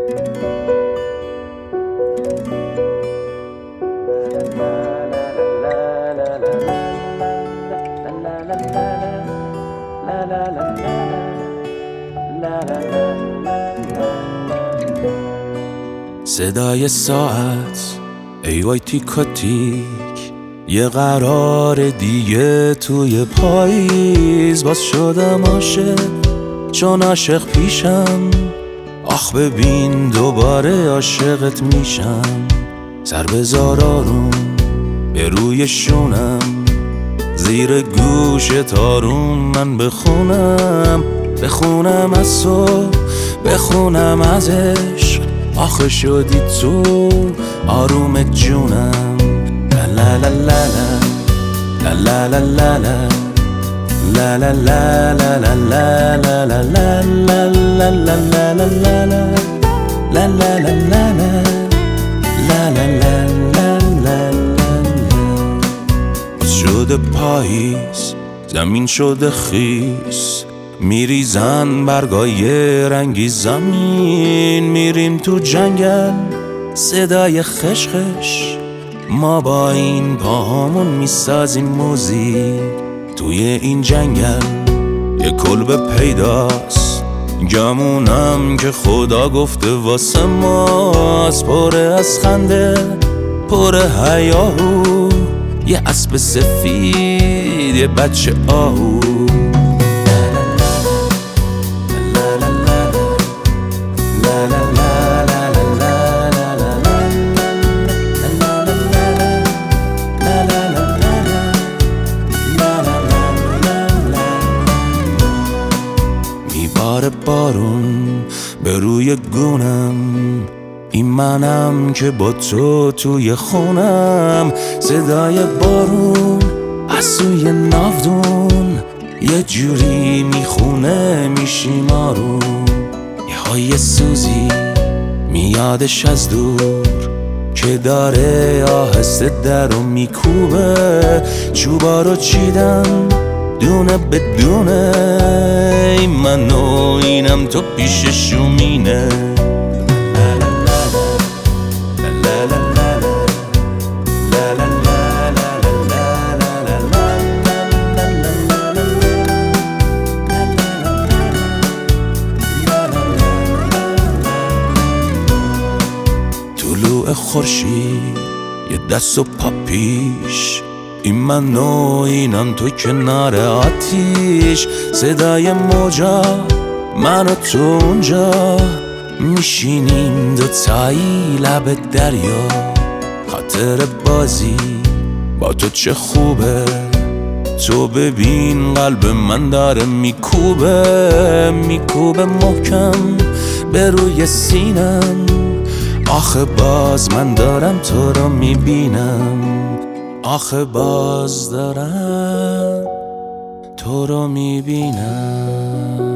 صدای ساعت ای وای تیکا تیک، یه قرار دیگه توی پاییز. باز شدم عاشق چون عاشق پیشم، آخ ببین دوباره عاشقت میشم. سر بذار آروم به روی شونم، زیر گوش تارون من بخونم از تو، بخونم از عشق. آخه شدی تو آروم جونم. لا لا لا لا لا لا لا لا لا لا لا لا لا لا لا لا لا لا لا. شده پاییز زمین شده خیس، میریزن برگای رنگی زمین. میریم تو جنگل صدای خشخش، ما با این پاهامون میسازیم موزیک. توی این جنگل یه کلبه پیداست، گمونم که خدا گفته واسه ماست. پره از خنده پره هیاهو، یه اسب سفید یه بچه آهو. میباره بارون به روی گونم، این منم که با تو توی خونم. صدای بارون از سوی ناودون یه جوری میخونه میشیم آروم. یه های سوزی میادش از دور که داره آهسته درو میکوبه. چوبا رو چیدم دونه به دونه، ای من و اینم تو پیش شومینه. طلوع خورشید یه دست و پا پیش، این من و اینم تو کنار آتیش. صدای موجا من و تو اونجا، میشینیم دوتایی لب دریا. خاطر بازی با تو چه خوبه، تو ببین قلب من داره میکوبه محکم به روی سینم. آخه باز من دارم تو رو میبینم، آخه باز دارم تو رو میبینم.